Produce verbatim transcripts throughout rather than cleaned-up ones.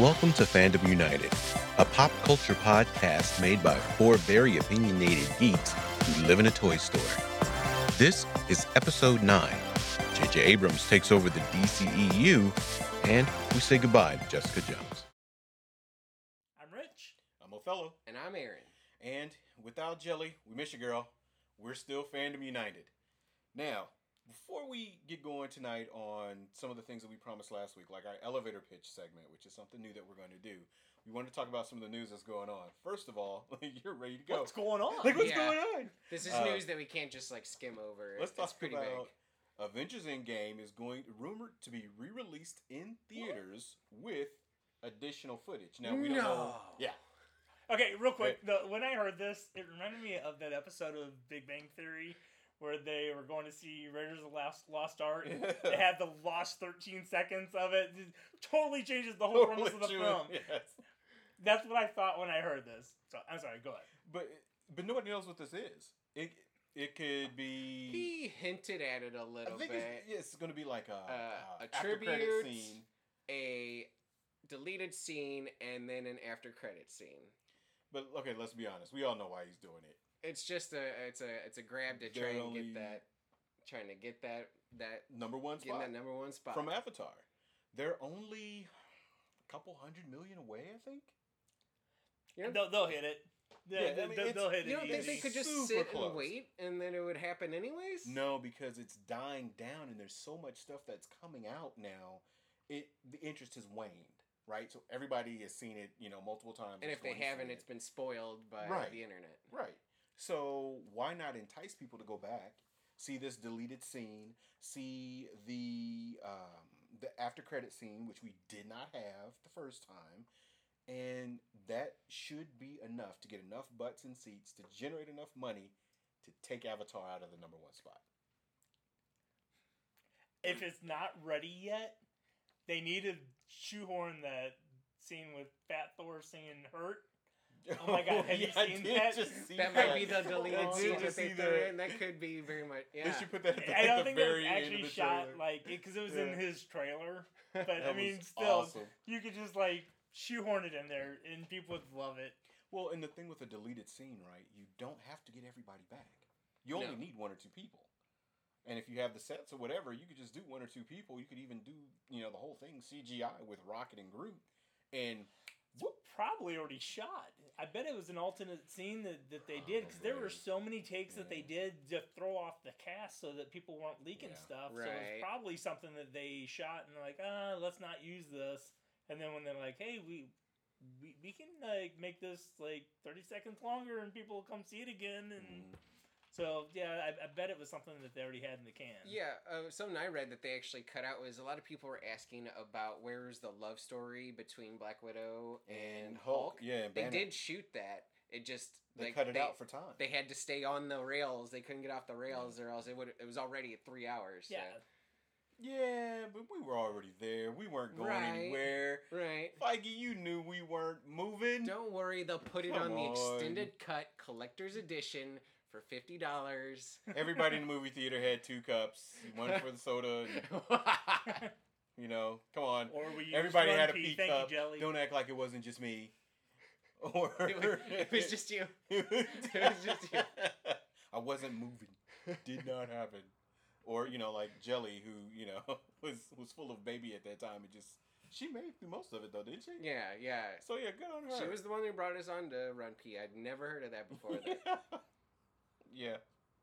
Welcome to Fandom United, a pop culture podcast made by four very opinionated geeks who live in a toy store. This is episode nine. J J Abrams takes over the D C E U, and we say goodbye to Jessica Jones. I'm Rich. I'm Othello. And I'm Aaron. And without Jelly, we miss you, girl. We're still Fandom United. Now, before we get going tonight on some of the things that we promised last week, like our elevator pitch segment, which is something new that we're going to do, we want to talk about some of the news that's going on. First of all, you're ready to go. What's going on? Like, what's Yeah. going on? This is Uh, news that we can't just like skim over. Let's it's talk pretty about big. Avengers Endgame is going rumored to be re-released in theaters with additional footage. Now we don't know. No. Yeah. Okay, real quick. The, when I heard this, it reminded me of that episode of Big Bang Theory where they were going to see Raiders of the Lost, Lost Ark. They had the lost thirteen seconds of it. It totally changes the whole premise of the True, film. Yes. That's what I thought when I heard this. So I'm sorry. Go ahead. But but nobody knows what this is. It it could be. He hinted at it a I little think bit. it's, yeah, it's going to be like a, Uh, a, a after credit tribute. scene. A deleted scene and then an after credit scene. But okay, let's be honest. We all know why he's doing it. It's just a it's a it's a grab to They're try and only- get that trying to get that that Number one getting spot that number one spot. from Avatar. They're only a couple hundred million away, I think. You know, They'll, they'll hit it. They, Yeah, I they, mean, they'll, it's- they'll hit you it. don't think they easy. could just Super sit close. and wait and then it would happen anyways? No, because it's dying down, and there's so much stuff that's coming out now. It the interest has waned, right? So everybody has seen it, you know, multiple times. And It's if they going to see haven't, it. it's been spoiled by Right. the internet. Right. So why not entice people to go back, see this deleted scene, see the um, the after credit scene, which we did not have the first time, and that should be enough to get enough butts and seats to generate enough money to take Avatar out of the number one spot. If it's not ready yet, they need to shoehorn that scene with Fat Thor singing "Hurt." Oh my God, have you I seen did that? just see That that. might be the deleted I scene did that just they see threw that. in. That could be very much. Yeah. They should put that at the, I at don't the think it was very end actually of the shot trailer. like because it, was Yeah. in his trailer. But I That mean, was still, awesome. you could just like shoehorn it in there, and people would love it. Well, and the thing with a deleted scene, right? You don't have to get everybody back. You only No. need one or two people. And if you have the sets or whatever, you could just do one or two people. You could even do, you know, the whole thing C G I with Rocket and Groot. And whoop, Probably already shot. I bet it was an alternate scene that, that they did because there were Probably. so many takes that they Yeah. did to throw off the cast so that people weren't leaking Yeah. stuff. So Right. it's probably something that they shot and they're like, ah, let's not use this. And then when they're like, hey, we we, we can like make this like thirty seconds longer and people will come see it again. And mm, so yeah, I, I bet it was something that they already had in the can. Yeah, uh, something I read that they actually cut out was a lot of people were asking about where's the love story between Black Widow and, and Hulk. Hulk, yeah, and They Banner. did shoot that. It just They like, cut it they, out for time. They had to stay on the rails. They couldn't get off the rails, or else it would. It was already at three hours. so- Yeah. Yeah, but we were already there. We weren't going Right. anywhere. Right. Feige, you knew we weren't moving. Don't worry, they'll put it Come on the on. extended cut collector's edition for fifty dollars. Everybody in the movie theater had two cups, one for the soda. And, you know, come on. Or we used Everybody Run had a Pea. pea Thank cup. you, Jelly. Don't act like it wasn't just me. Or it, was, it was just you. It was just you. I wasn't moving. Did not happen. Or you know, like Jelly, who you know was was full of baby at that time, and just she made through most of it though, didn't she? Yeah, yeah. So yeah, good on her. She was the one who brought us on to Run P. I'd never heard of that before. That. Yeah.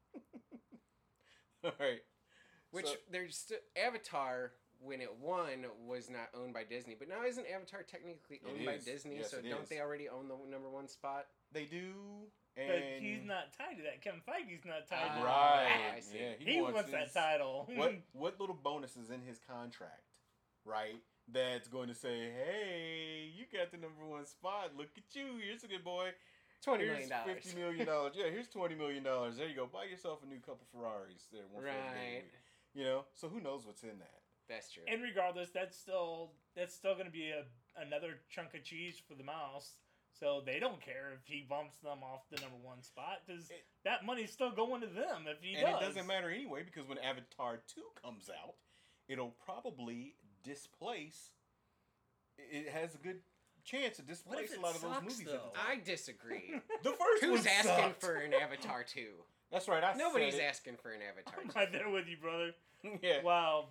All right. Which So- there's st- Avatar when it won was not owned by Disney, but now isn't Avatar technically It owned by is. Disney? Yes, so it don't is. they already own the number one spot? They do, and But he's not tied to that. Kevin Feige's not tied to Ah, right. I see. Yeah, He, wants, that his- title. What what little bonus is in his contract, right? That's going to say, hey, you got the number one spot. Look at you. Here's a good boy. Twenty Here's million dollars. fifty million dollars. Yeah, here's twenty million dollars. There you go. Buy yourself a new couple Ferraris. There, one for every day of the Right. week. You know. So who knows what's in that? That's true. And regardless, that's still that's still going to be a another chunk of cheese for the mouse. So they don't care if he bumps them off the number one spot because It- that money's still going to them if he and does. it doesn't matter anyway because when Avatar two comes out, it'll probably displace it has a good chance to What if displace it a lot of those sucks, movies. though? At the time. I disagree. The first Who's one asking sucked. for an Avatar two? That's right. I Nobody's said it. asking for an Avatar I'm two. right there with you, brother. Yeah. Wow.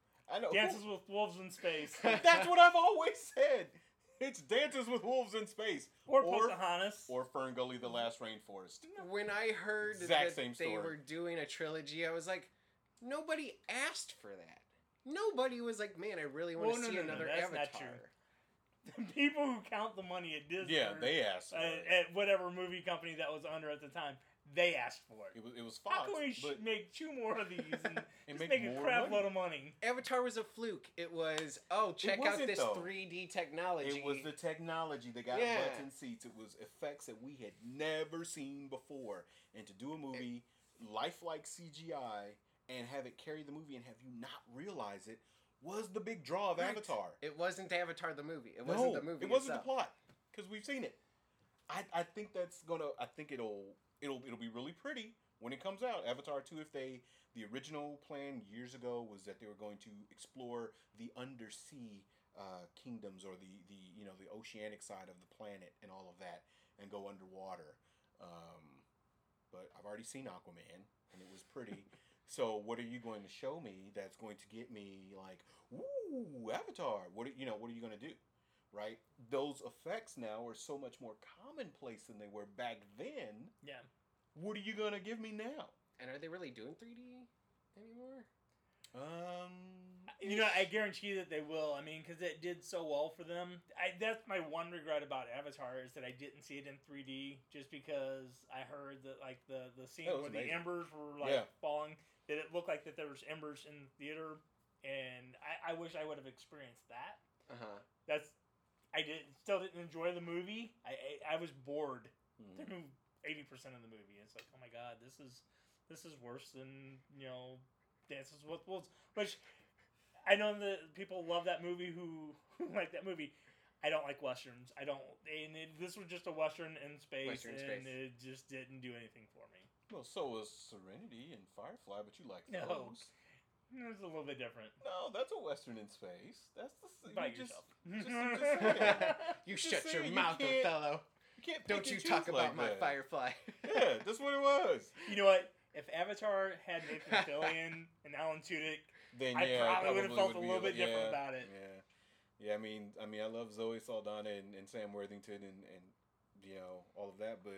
I know. Dances with Wolves in Space. That's what I've always said. It's Dances with Wolves in Space. Or, Or- Pocahontas. Or Fern Gully, The Last Rainforest. When I heard Exact that same they story. were doing a trilogy, I was like, nobody asked for that. Nobody was like, man, I really want Well, to no, see no, no, another that's Avatar. not true. The people who count the money at Disney, Yeah, they asked. For uh, it. at whatever movie company that was under at the time, they asked for it. It was it was Fox, How can we sh- but make two more of these and and just make make, a more crap money. load of money? Avatar was a fluke. It was, oh, check out wasn't, this though. three D technology. it was the technology that got Yeah. butts in seats. It was effects that we had never seen before, and to do a movie lifelike C G I and have it carry the movie and have you not realize it was the big draw of Right. Avatar. It wasn't Avatar the movie. It no, wasn't the movie it wasn't itself. the plot because we've seen it. I, I think that's gonna. I think it'll it'll it'll be really pretty when it comes out. Avatar two. If they the original plan years ago was that they were going to explore the undersea uh, kingdoms or the the you know the oceanic side of the planet and all of that and go underwater. Um, but I've already seen Aquaman and it was pretty. So what are you going to show me that's going to get me like, ooh, Avatar? What are, you know? What are you going to do? Right? Those effects now are so much more commonplace than they were back then. Yeah. What are you going to give me now? And are they really doing three D anymore? Um, You know, I guarantee that they will. I mean, because it did so well for them. I, that's my one regret about Avatar is that I didn't see it in three D, just because I heard that like the the scene That was where the amazing. embers were like Yeah. falling, that it looked like that there was embers in the theater, and I, I wish I would have experienced that. Uh huh. That's I did still didn't enjoy the movie. I I, I was bored hmm. through eighty percent of the movie. It's like, oh my god, this is this is worse than you know Dances with Wolves, which. I know that people love that movie who, who like that movie. I don't like westerns. I don't. And it, this was just a western in space, Western in and space. it just didn't do anything for me. Well, so was Serenity and Firefly, but you like No. those. It was a little bit different. No, that's a western in space. That's the s- By you just, yourself. just- I'm just saying. You Just shut your saying, you mouth, can't- Othello. You can't. Don't pick you and talk choose about like my that. Firefly. Yeah, that's what it was. You know what? If Avatar had Nathan Fillion and Alan Tudyk, Then I yeah, probably would have felt would a be little bit yeah, different about it. Yeah, yeah. I mean, I mean, I love Zoe Saldana and, and Sam Worthington and, and you know all of that, but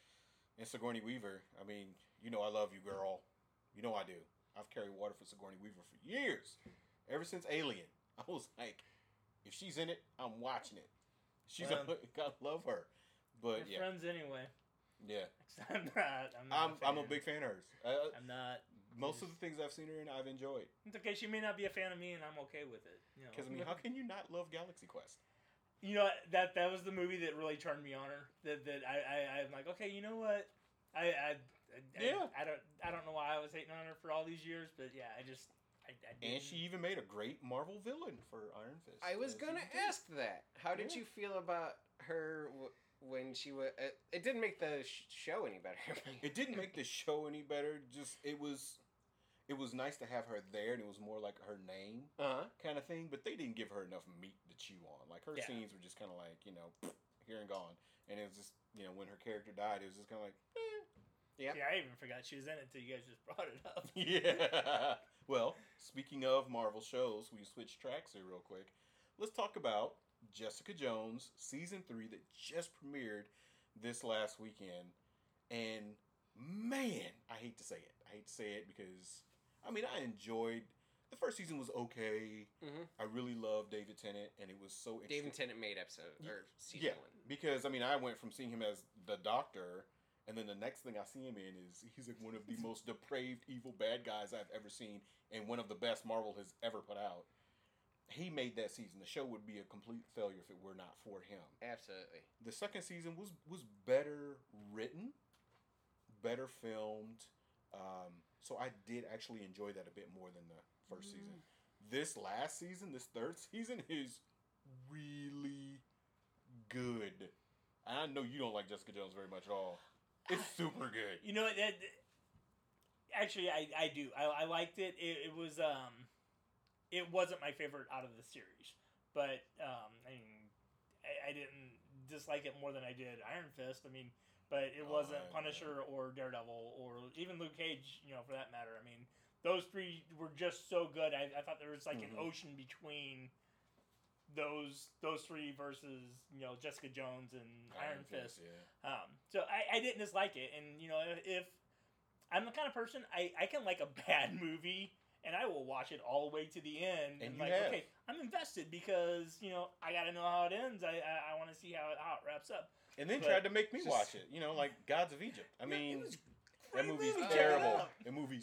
and Sigourney Weaver. I mean, you know, I love you, girl. You know I do. I've carried water for Sigourney Weaver for years, ever since Alien. I was like, if she's in it, I'm watching it. She's Well, a, God love her, but we're yeah, friends anyway. yeah. I'm not. I'm not. I'm a fan. I'm a big fan of hers. Uh, I'm not. most of the things I've seen her in, I've enjoyed. It's okay. She may not be a fan of me, and I'm okay with it. You know. Because I mean, how can you not love Galaxy Quest? You know that that was the movie that really turned me on her. That that I, I I'm like, okay, you know what? I I, I Yeah. I, I don't I don't know why I was hating on her for all these years, but yeah, I just I, I And didn't- she even made a great Marvel villain for Iron Fist. I was uh, gonna season two. ask that. How did Yeah. you feel about her w- when she was? Uh, it didn't make the sh- show any better. It didn't make the show any better. Just it was, it was nice to have her there, and it was more like her name Uh huh. kind of thing. But they didn't give her enough meat to chew on. Like her Yeah. scenes were just kind of like you know, here and gone. And it was just you know when her character died, it was just kind of like, eh. Yep. Yeah, I even forgot she was in it until you guys just brought it up. Yeah. Well, speaking of Marvel shows, we switch tracks here real quick. Let's talk about Jessica Jones season three that just premiered this last weekend. And man, I hate to say it. I hate to say it because I mean I enjoyed the first season was okay. Mm-hmm. I really loved David Tennant, and it was so David interesting. Tennant made episode Y- or season Yeah, one. because I mean I went from seeing him as the Doctor. And then the next thing I see him in is he's like one of the most depraved, evil, bad guys I've ever seen, and one of the best Marvel has ever put out. He made that season. The show would be a complete failure if it were not for him. Absolutely. The second season was was better written, better filmed. Um, so I did actually enjoy that a bit more than the first season. This last season, this third season, is really good. I know you don't like Jessica Jones very much at all. It's super good. You know, that, that- actually, I, I do. I, I liked it. it. It was um, it wasn't my favorite out of the series, but um, I mean, I, I didn't dislike it more than I did Iron Fist. I mean, but it Oh, wasn't I- Punisher or Daredevil or even Luke Cage, you know, for that matter. I mean, those three were just so good. I, I thought there was like Mhm. an ocean between those those three versus, you know, Jessica Jones and Iron, Fist. Yeah. Um, so I, I didn't dislike it, and you know, if I'm the kind of person I, I can like a bad movie and I will watch it all the way to the end. And you like, have. okay, I'm invested because you know I got to know how it ends. I I, I want to see how it, how it wraps up. And then But tried to make me just- watch it. You know, like Gods of Egypt. I mean, it was that great movie's movie, check it terrible. out. That movie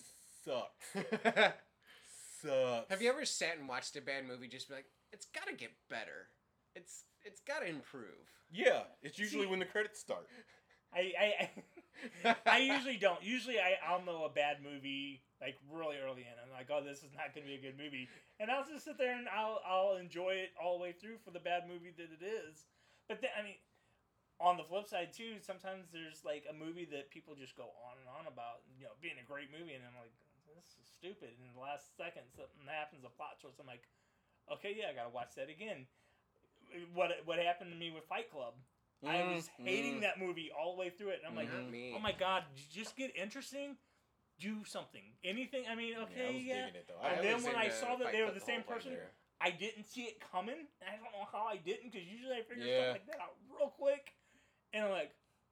sucks. Sucks. Have you ever sat and watched a bad movie just be like, it's got to get better. It's it's got to improve. Yeah, it's usually See- when the credits start. I I, I, I usually don't. Usually I I'll know a bad movie like really early in. I'm like, oh, this is not going to be a good movie, and I'll just sit there and I'll I'll enjoy it all the way through for the bad movie that it is. But then, I mean, on the flip side too, sometimes there's like a movie that people just go on and on about, you know, being a great movie, and I'm like, this is stupid. And in the last second, something happens, a plot twist. I'm like, okay, yeah, I gotta watch that again. What what happened to me with Fight Club? I was Mm, hating mm. that movie all the way through it, and I'm like, Not me. oh my god, did you just get interesting? Do something, anything. I mean, Yeah, I okay, was yeah. digging it though. And I then was when in I the saw that Fight they were Club the same whole way person, there. I didn't see it coming. And I don't know how I didn't, because usually I figure Yeah. stuff like that out real quick, and I'm like,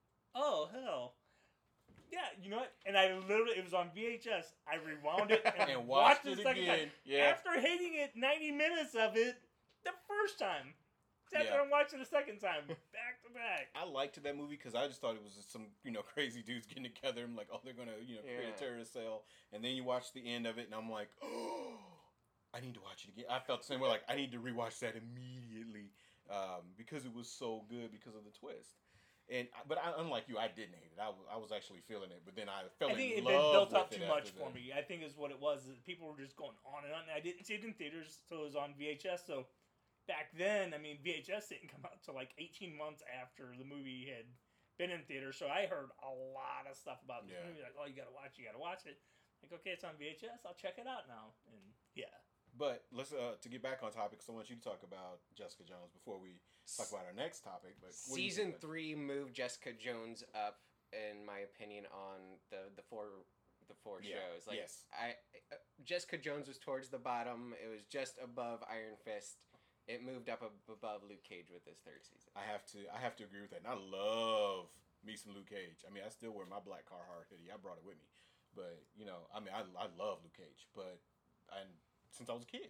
oh hell. Yeah, you know what? And I literally, it was on V H S. I rewound it and, And watched watched it it a second again. time. Yeah. After hating it ninety minutes of it the first time. Sat Yeah. there and watched it a second time, back to back. I liked that movie because I just thought it was just some, you know, crazy dudes getting together. I'm like, oh, they're gonna, you know, create Yeah. a terrorist cell. And then you watch the end of it, and I'm like, oh, I need to watch it again. I felt the same way. Like, I need to rewatch that immediately um, because it was so good because of the twist. And but I, unlike you, I didn't hate it. I was, I was actually feeling it. But then I fell I think it in had been love built up with too it much after for that. me. I think is what it was. Is people were just going on and on. And I didn't see it in theaters, so it was on V H S. So back then, I mean, V H S didn't come out until like eighteen months after the movie had been in theaters. So I heard a lot of stuff about this Yeah. movie. Like, oh, you gotta watch, you gotta watch it. Like, okay, it's on V H S. I'll check it out now. And yeah, But let's uh, to get back on topic. 'Cause I want you to talk about Jessica Jones before we talk about our next topic. But what do you Season think, Ben? three moved Jessica Jones up, in my opinion, on the the four the four Yeah, shows. Like yes. I, uh, Jessica Jones was towards the bottom. It was just above Iron Fist. It moved up ab- above Luke Cage with this third season. I have to I have to agree with that. And I love me some Luke Cage. I mean, I still wear my black Carhartt hoodie. I brought it with me. But, you know, I mean, I, I love Luke Cage. But and since I was a kid.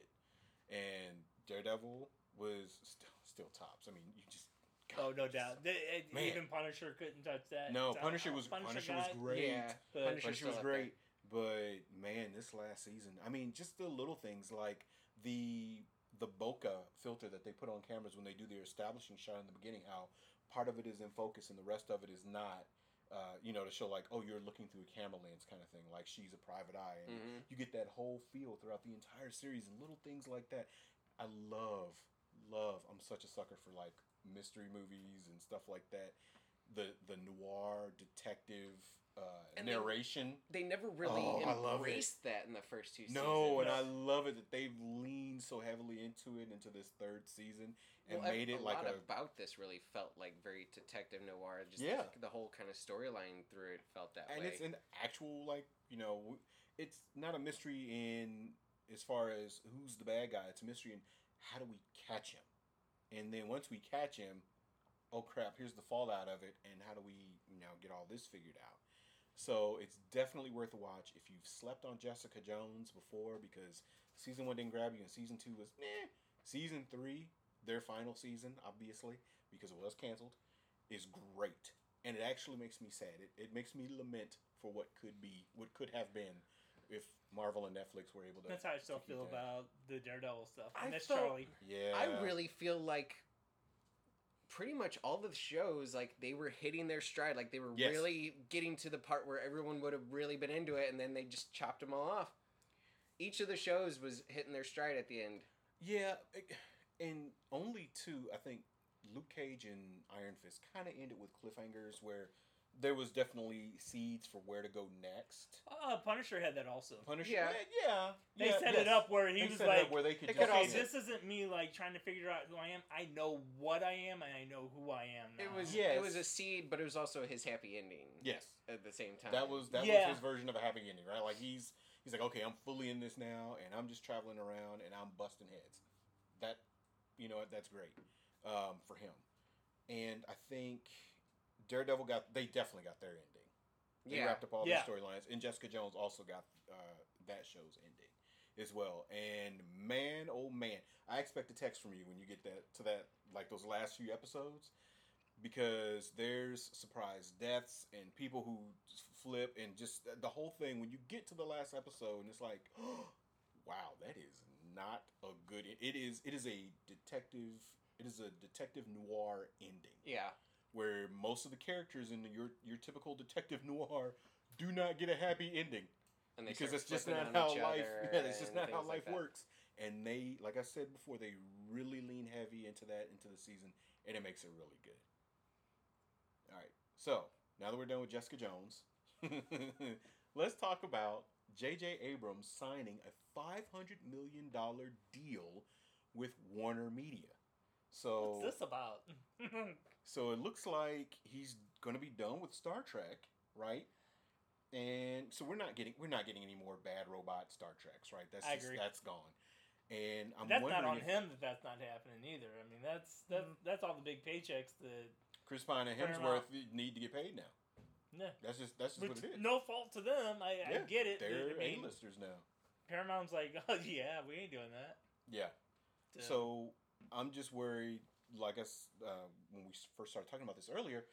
And Daredevil was still still tops. I mean, you just oh no doubt. The- it- Man. even Punisher couldn't touch that. No, So, Punisher oh, was Punisher, was guy, great. Yeah, but- Punisher's Punisher was still up there. great. But man, this last season, I mean, just the little things like the the bokeh filter that they put on cameras when they do their establishing shot in the beginning, how part of it is in focus and the rest of it is not. Uh, you know, to show like, oh, you're looking through a camera lens kind of thing, like she's a private eye, and Mhm. you get that whole feel throughout the entire series and little things like that. I love, love. I'm such a sucker for like mystery movies and stuff like that. The the noir detective uh, And they- narration. They never really Oh, I love it. embraced that in the first two seasons. No, and No. I love it that they've leaned so heavily into it into this third season and Well, made a, it a like lot a about this really felt like very detective noir. Just Yeah. the, the whole kind of storyline through it felt that and way. it's an actual like you know w- it's not a mystery in as far as who's the bad guy. It's a mystery in how do we catch him, and then once we catch him, oh crap, here's the fallout of it, and how do we you know get all this figured out. So it's definitely worth a watch if you've slept on Jessica Jones before, because season one didn't grab you and season two was meh. Season three, their final season, obviously, because it was canceled, is great. And it actually makes me sad. It, it makes me lament for what could be, what could have been if Marvel and Netflix were able to. That's how I still to keep feel that. about the Daredevil stuff. I And that's felt- Charlie. Yeah. I really feel like pretty much all the shows, like they were hitting their stride, like they were Yes. really getting to the part where everyone would have really been into it, and then they just chopped them all off. Each of the shows was hitting their stride at the end. Yeah, it- and only two, I think, Luke Cage and Iron Fist kind of ended with cliffhangers where there was definitely seeds for where to go next. Uh, Punisher had that also. Punisher, Yeah. yeah, yeah. They yeah, set yes. it up where he They was set it up like, where they could it just, could okay, also- this isn't me like trying to figure out who I am. I know what I am, and I know who I am now. It was Yes. it was a seed, but it was also his happy ending. yes. At the same time, That was that Yeah. was his version of a happy ending, right? Like he's he's like, okay, I'm fully in this now, and I'm just traveling around and I'm busting heads. That, you know, what, that's great um, for him. And I think Daredevil got they definitely got their ending. They yeah. wrapped up all Yeah. the storylines, and Jessica Jones also got uh, that show's ending as well. And man, oh man, I expect a text from you when you get that to that like those last few episodes. Because there's surprise deaths and people who flip and just the whole thing. When you get to the last episode and it's like, oh, wow, that is not a good. It is. It is a detective. It is a detective noir ending Yeah. where most of the characters in your your typical detective noir do not get a happy ending And they because start it's just flipping not on how each life. other Yeah, it's just and not how things like life that. works. And they, like I said before, they really lean heavy into that into the season, and it makes it really good. All right, so now that we're done with Jessica Jones, let's talk about J J Abrams signing a five hundred million dollar deal with Warner Media. So What's this about? so it looks like he's going to be done with Star Trek, right? And so we're not getting we're not getting any more bad robot Star Treks, right? That's I just, agree. that's gone. And I'm that's wondering not on if him that that's not happening either. I mean, that's that's Mm. that's all the big paychecks that. Chris Pine and Paramount. Hemsworth need to get paid now. Yeah. That's just that's just Which, what it is. no fault to them. I, I Yeah, get it. They're I mean, A-listers now. Paramount's like, oh yeah, we ain't doing that. Yeah. So I'm just worried. Like us, uh, when we first started talking about this earlier,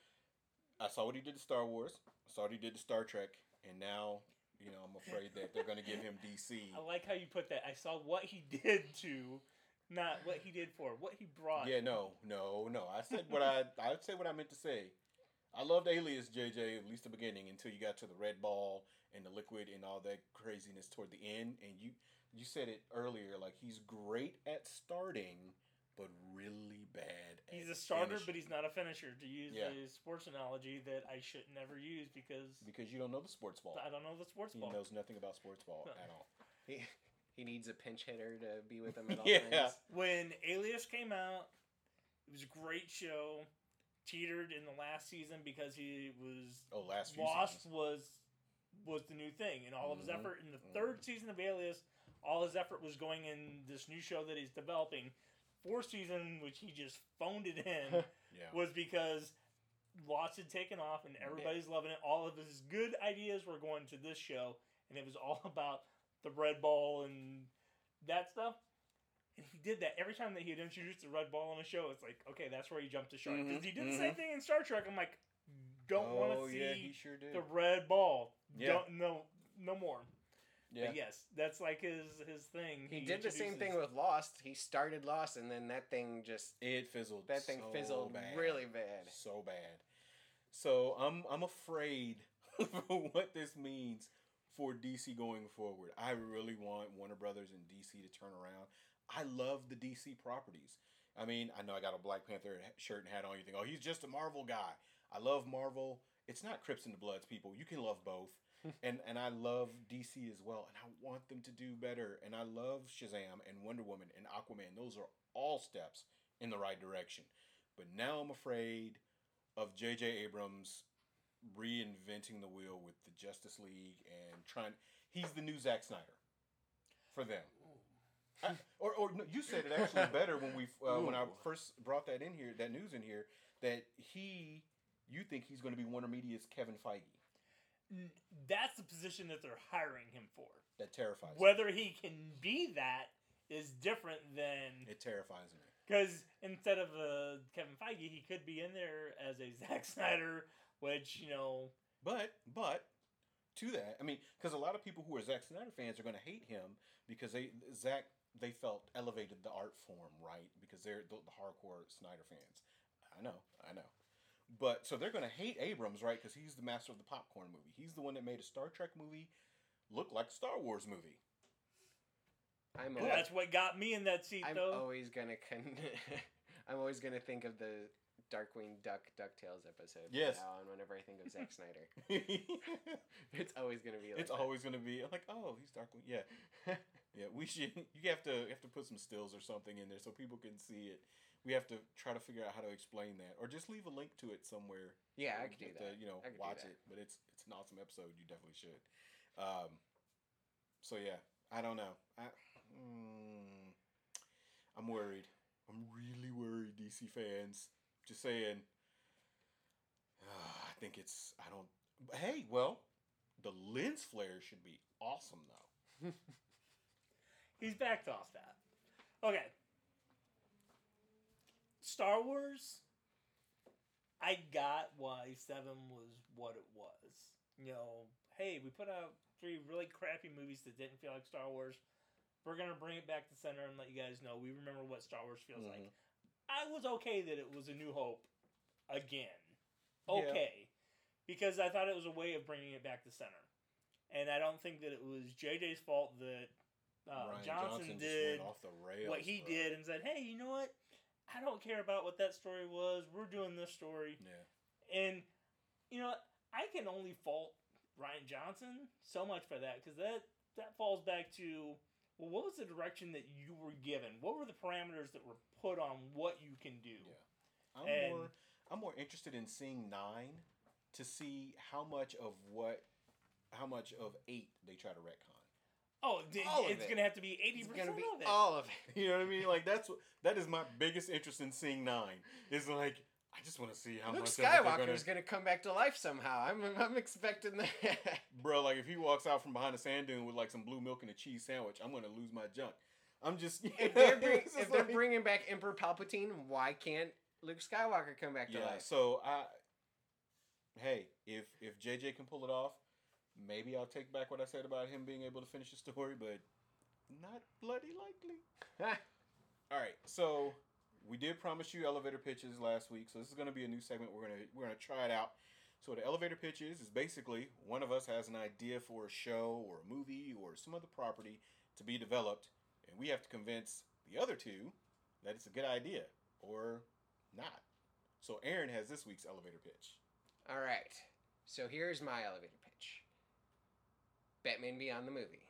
I saw what he did to Star Wars. I saw what he did to Star Trek, and now, you know, I'm afraid that they're going to give him D C. I like how you put that. I saw what he did to, not what he did for, what he brought. Yeah, no, no, no. I said what I I said what I meant to say. I loved Alias J J at least the beginning until you got to the red ball and the liquid and all that craziness toward the end. And you you said it earlier, like he's great at starting, but really bad at He's a starter, finishing. but he's not a finisher. To use Yeah. a sports analogy that I should never use because because you don't know the sports ball. I don't know the sports He ball. knows nothing about sports ball No. at all. He, he needs a pinch hitter to be with him at all Yeah. times. When Alias came out, it was a great show. Teetered in the last season because he was Oh, last few Lost seasons. was was the new thing, and all of his Mhm. effort in the third season of Alias, all his effort was going in this new show that he's developing. Fourth season, which he just phoned it in, Yeah. was because Lost had taken off and everybody's loving it. All of his good ideas were going to this show, and it was all about the red ball and that stuff. And he did that every time that he had introduced the red ball on a show. It's like, okay, that's where he jumped the shark. Because Mhm, he did the same mhm. thing in Star Trek. I'm like, don't want Oh, to see yeah, he sure did. the red ball. Yeah. Don't no no more. Yeah. But yes, that's like his his thing. He did the same thing with Lost. He started Lost, and then that thing just It fizzled. that thing so fizzled bad. really bad. So bad. So I'm I'm afraid for what this means for D C going forward. I really want Warner Brothers and D C to turn around. I love the D C properties. I mean, I know I got a Black Panther shirt and hat on. You think, oh, he's just a Marvel guy. I love Marvel. It's not Crips and the Bloods, people. You can love both. and and I love D C as well, and I want them to do better. And I love Shazam and Wonder Woman and Aquaman. Those are all steps in the right direction. But now I'm afraid of J J Abrams reinventing the wheel with the Justice League and trying. He's the new Zack Snyder for them. I, or, or no, you said it actually better when we uh, when I first brought that in here, that news in here, that he, you think he's going to be Warner Media's Kevin Feige. N- That's the position that they're hiring him for. That terrifies me. Whether he can be that is different than It terrifies me. because instead of uh, Kevin Feige, he could be in there as a Zack Snyder, which you know. But but to that, I mean, because a lot of people who are Zack Snyder fans are going to hate him because they Zack they felt elevated the art form, right? Because they're the, the hardcore Snyder fans. I know, I know. But so they're going to hate Abrams, right? Because he's the master of the popcorn movie. He's the one that made a Star Trek movie look like a Star Wars movie. I'm Well, always, that's what got me in that seat, I'm though. always gonna con- I'm always gonna think of the Darkwing Duck DuckTales episode. Yes. From now on, whenever I think of Zack Snyder, it's always gonna be. Like It's that. always gonna be like, oh, he's Darkwing. Yeah, yeah. We should. You have to you have to put some stills or something in there so people can see it. We have to try to figure out how to explain that, or just leave a link to it somewhere. Yeah, I You could do have that. To, you know, I could do watch that. it. But it's it's an awesome episode. You definitely should. Um, so yeah, I don't know. I, mm, I'm worried. I'm really worried, D C fans. Just saying. Uh, I think it's. I don't. Hey, well, the lens flare should be awesome though. He's backed off that. Okay. Star Wars, I got why seven was what it was. You know, hey, we put out three really crappy movies that didn't feel like Star Wars. We're going to bring it back to center and let you guys know we remember what Star Wars feels Mhm. like. I was okay that it was A New Hope again. Yeah. Okay. Because I thought it was a way of bringing it back to center. And I don't think that it was J J's fault that uh, Rian Johnson, just did went off the rails, what he bro. did and said, hey, you know what? I don't care about what that story was. We're doing this story. Yeah. And, you know, I can only fault Rian Johnson so much for that because that, that falls back to, well, what was the direction that you were given? What were the parameters that were put on what you can do? Yeah. I'm And- more I'm more interested in seeing nine to see how much of what how much of eight they try to retcon. Oh, d- All of it's it. going to have to be eighty It's percent gonna be of it. all of it. You know what I mean? Like that's what that is my biggest interest in seeing nine. Is like I just want to see how Luke much of it they're Skywalker gonna, is gonna come back to life somehow. I'm I'm expecting that. bro. Like if he walks out from behind a sand dune with like some blue milk and a cheese sandwich, I'm gonna lose my junk. I'm just if they're bring, it's just if they're like- bringing back Emperor Palpatine, why can't Luke Skywalker come back to yeah. life? So I, hey, if if J J can pull it off, maybe I'll take back what I said about him being able to finish the story, but not bloody likely. All right, so we did promise you elevator pitches last week, so this is going to be a new segment. We're gonna we're gonna try it out. So the elevator pitches is basically one of us has an idea for a show or a movie or some other property to be developed, and we have to convince the other two that it's a good idea or not. So Aaron has this week's elevator pitch. All right. So here's my elevator pitch. Batman Beyond the movie.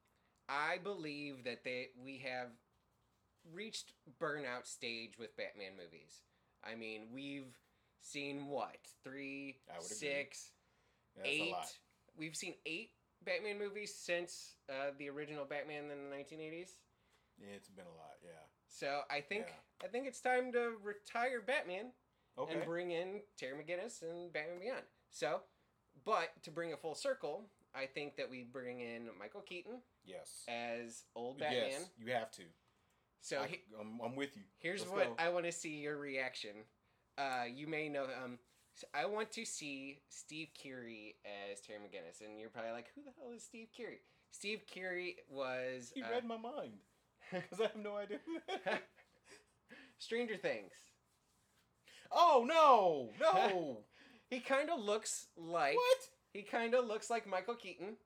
I believe that they we have reached burnout stage with Batman movies. I mean, we've seen what? Three, I would agree. six, That's eight. a lot. We've seen eight Batman movies since uh, the original Batman in the nineteen eighties. Yeah, it's been a lot. Yeah. So I think Yeah. I think it's time to retire Batman Okay. and bring in Terry McGinnis and Batman Beyond. So, but to bring it full circle, I think that we bring in Michael Keaton yes. as old Batman. Yes, you have to. So I, he, I'm, I'm with you. here's Let's what go. I want to see your reaction. Uh, you may know. Um, so I want to see Steve Carey as Terry McGinnis, and you're probably like, "Who the hell is Steve Carey?" Steve Carey was He uh, read my mind because I have no idea. Who that is. Stranger Things. Oh no, no! He kind of looks like What? He kind of looks like Michael Keaton.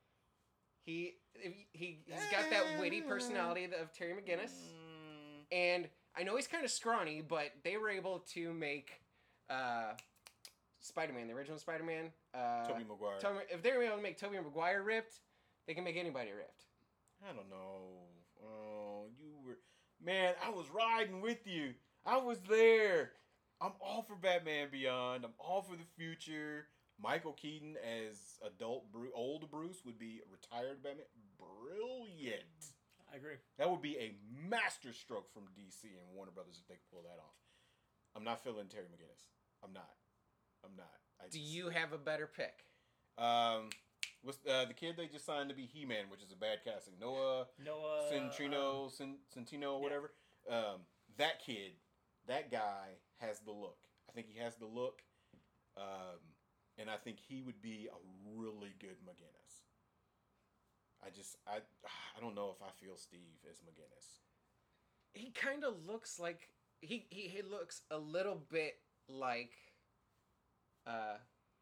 He he he's got that witty personality of Terry McGinnis, Mm, and I know he's kind of scrawny, but they were able to make uh, Spider-Man, the original Spider-Man. Uh, Tobey Maguire. Tobey- if they were able to make Tobey Maguire ripped, they can make anybody ripped. I don't know. Oh, you were, man. I was riding with you. I was there. I'm all for Batman Beyond. I'm all for the future. Michael Keaton as adult Bruce, old Bruce would be retired Batman. Brilliant. I agree. That would be a master stroke from D C and Warner Brothers if they could pull that off. I'm not feeling Terry McGinnis. I'm not. I'm not. I Do just- you have a better pick? Um, what's uh, the kid they just signed to be He-Man, which is a bad casting. Noah Noah Centino, Cin- Centino, or yeah. whatever. Um, that kid, that guy has the look. I think he has the look, um, and I think he would be a really good McGinnis. I just, I, I don't know if I feel Steve as McGinnis. He kind of looks like he, he he looks a little bit like. Uh,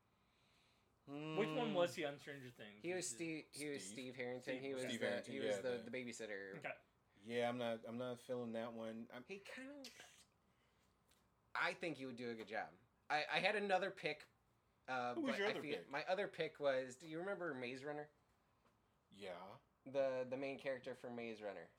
Which one was he on Stranger Things? He was Is it- Steve. He was Steve. Steve Harrington. Steve- He was Steve the Harrington, he was yeah, the, the- the babysitter. Okay. Yeah, I'm not. I'm not feeling that one. I'm, He kind of. I think he would do a good job. I, I had another pick. Uh, Who was but your I other feel, pick? My other pick was. Do you remember Maze Runner? Yeah. The the main character from Maze Runner.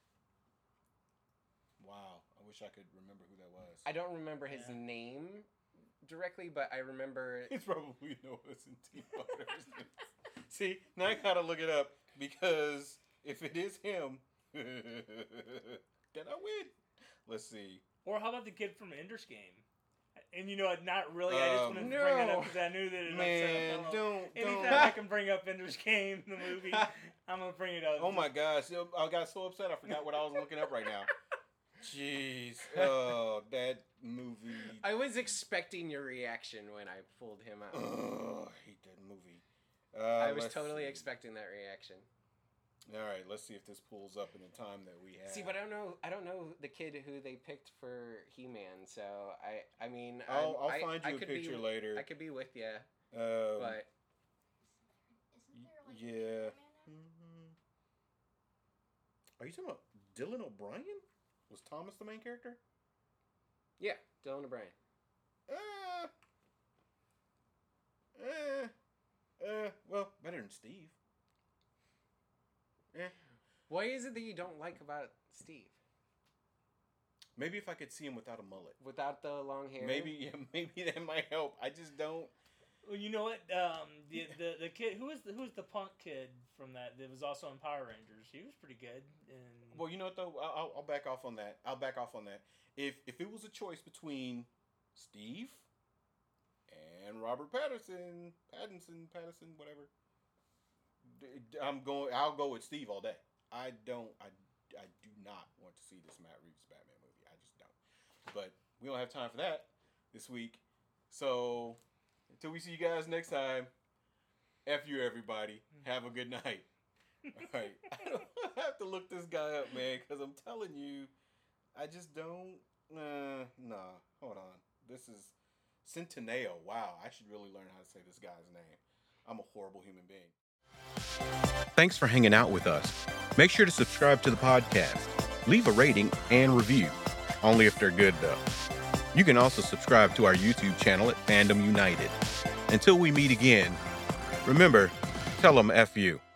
Wow. I wish I could remember who that was. I don't remember his Yeah. name directly, but I remember. It's probably Noah's in Team Fighters. See, now I gotta look it up because if it is him, then I win. Let's see. Or how about the kid from Ender's Game? And you know what? Not really. I just Um, wanted to bring that no. up because I knew that it Man, upset don't, Anytime don't. I can bring up Ender's Game, the movie, I'm gonna bring it up. Oh my gosh, I got so upset I forgot what I was looking up right now. Jeez, oh, that movie. I was expecting your reaction when I pulled him out. Oh, I hate that movie. Uh, I was let's totally see. expecting that reaction. All right, let's see if this pulls up in the time that we have. See, but I don't know. I don't know the kid who they picked for He-Man. So I, I mean, I'll, I'm- I'll I, find I you a could picture be, later. I could be with you, Um, but Isn't there like yeah. a Spider-Man Mhm. Are you talking about Dylan O'Brien? Was Thomas the main character? yeah, Dylan O'Brien. Uh, eh, uh, well, better than Steve. Eh. What is it that you don't like about Steve? Maybe if I could see him without a mullet. Without the long hair? Maybe, yeah, maybe that might help. I just don't. Well, you know what? Um, the, the the kid who was the who was the punk kid from that that was also in Power Rangers. He was pretty good. And Well, you know what though? I'll, I'll- I'll back off on that. I'll back off on that. If if it was a choice between Steve and Robert Patterson, Pattinson, Patterson, whatever, d- d- I'm going. I'll go with Steve all day. I don't. I, I do not want to see this Matt Reeves Batman movie. I just don't. But we don't have time for that this week. So until we see you guys next time, F you everybody. Have a good night. All right. I don't have to look this guy up, man, because I'm telling you, I just don't. Uh, nah. Hold on. This is Centineo. Wow. I should really learn how to say this guy's name. I'm a horrible human being. Thanks for hanging out with us. Make sure to subscribe to the podcast. Leave a rating and review. Only if they're good, though. You can also subscribe to our YouTube channel at Fandom United. Until we meet again, remember, tell them F you.